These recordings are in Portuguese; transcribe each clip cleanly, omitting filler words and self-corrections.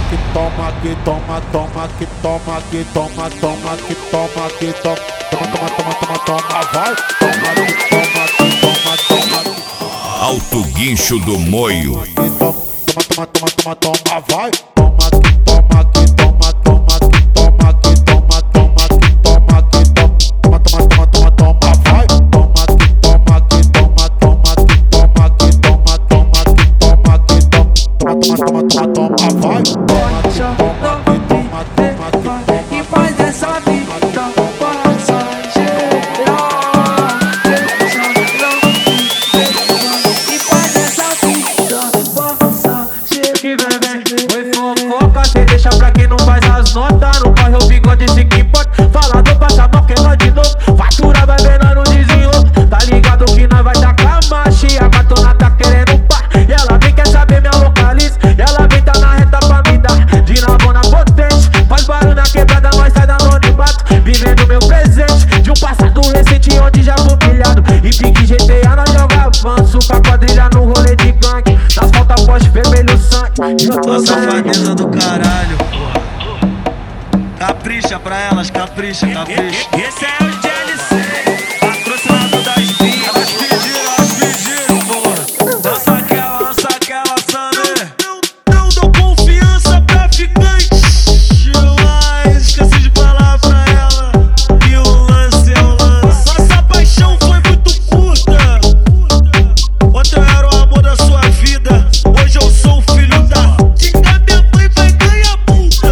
que toma, que toma, toma, que toma, que toma, toma, que toma, que toma, toma, toma, toma, toma, vai, toma, que toma, que toma, toma. Alto Guincho do Moio. Toma, toma, toma, toma, toma, vai, toma, que toma, que toma, toma, que toma, que toma, toma, que toma, que toma, toma, toma, toma, toma, vai, toma, que toma, que toma, toma, que toma, que toma, toma, que toma, que toma, toma, toma, toma, toma, vai, toma, que toma, que toma, toma, que toma. E faz essa vida passageira. E faz essa vida passageira. Que vem, foi fofoca. Cê deixa pra quem não faz as notas. Não corre o bigode, se que importa. Fala do passado, que nós de novo. Fatura vai vendo no desenrolo. Tá ligado que nós vai dar camacha. A gatona tá querendo pá. E ela vem, quer saber minha localiza. E ela vem, tá na reta pra me dar. De navona potente. Faz barulho na quebrada, nós sai da anonimato. Vivendo meu presente. De um passado recente onde já fui humilhado. E pique GTA nós joga avanço. Com a quadrilha no rolê de gangue. Nas faltas forte, vermelho sangue. E eu tô Safadeza do caralho. Capricha pra elas, capricha, capricha. Esse é o GLC, patrocinado da Espinha. Elas pediram, porra. Lança aquela, Sander. Não dou confiança pra ficante. Mas esqueci de falar pra ela que o lance é o lance. Nossa paixão foi muito curta. Ontem eu era o amor da sua vida. Hoje eu sou o filho da diga, minha mãe vai ganhar multa.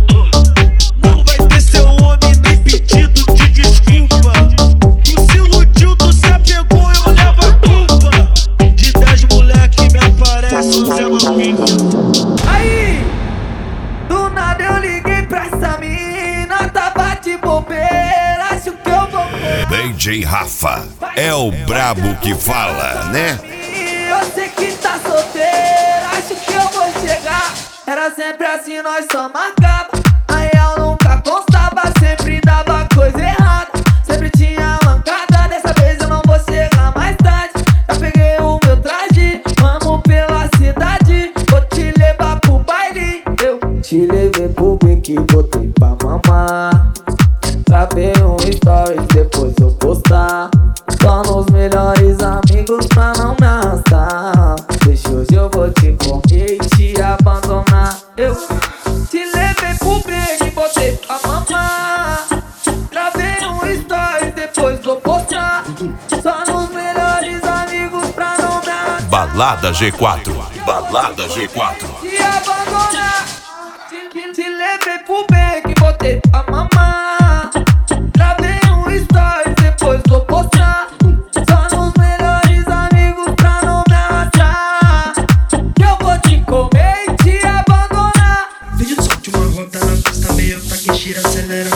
Não vai ter seu homem nem pedido de desculpa. Tu se iludiu, tu se apegou, eu levo a culpa. De 10 moleque me aparece o Zé Maninho. Aí, do nada eu liguei pra essa mina. Tava de bobeira, acho que eu vou DJ Rafa é o brabo que fala, né? Eu sei que tá solteira, acho que eu vou chegar. Era sempre assim, nós só marcava. A real nunca constava, sempre dava coisa errada. Sempre tinha mancada, dessa vez eu não vou chegar mais tarde. Já peguei o meu traje, vamos pela cidade. Vou te levar pro baile. Eu te levei pro brinque, botei pra mamar. Gravei um stories, depois eu postar. Só nos melhores amigos pra não me arrastar. Deixa hoje eu vou te comer e te abandonar. Eu te levei pro break, botei pra mamar. Gravei um stories, depois vou postar. Só nos melhores amigos pra não me arrastar. Balada G4. Balada G4. Te abandonar. Te levei pro break, botei pra mamar. Gravei um stories, depois vou postar. Só nos melhores amigos pra não me arrastar. Que eu vou te comer e te abandonar. Vídeo só de uma rota na pista, meio taque, gira, acelera,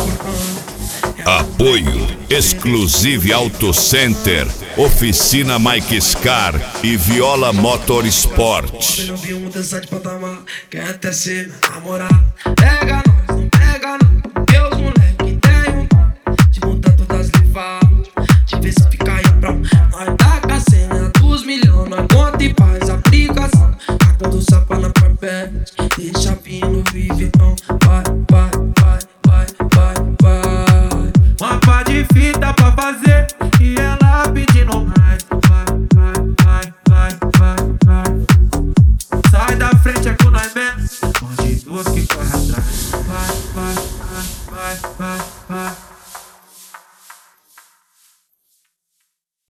Apoio Exclusive Auto Center, Oficina Mike Scar e Viola Motorsport. Eu não vi um dançar de patamar, quer até ser namorar. Pega nós, não pega não. Deus, moleque, tem um dom de montar todas as levadas, diversificar e pra nós taca a senha dos milhões. Nós conta e faz aplicação. A quando o sapa na papete, deixa vindo, vive então. Vai, vai, vai, vai, vai, vai. Mapa de fita.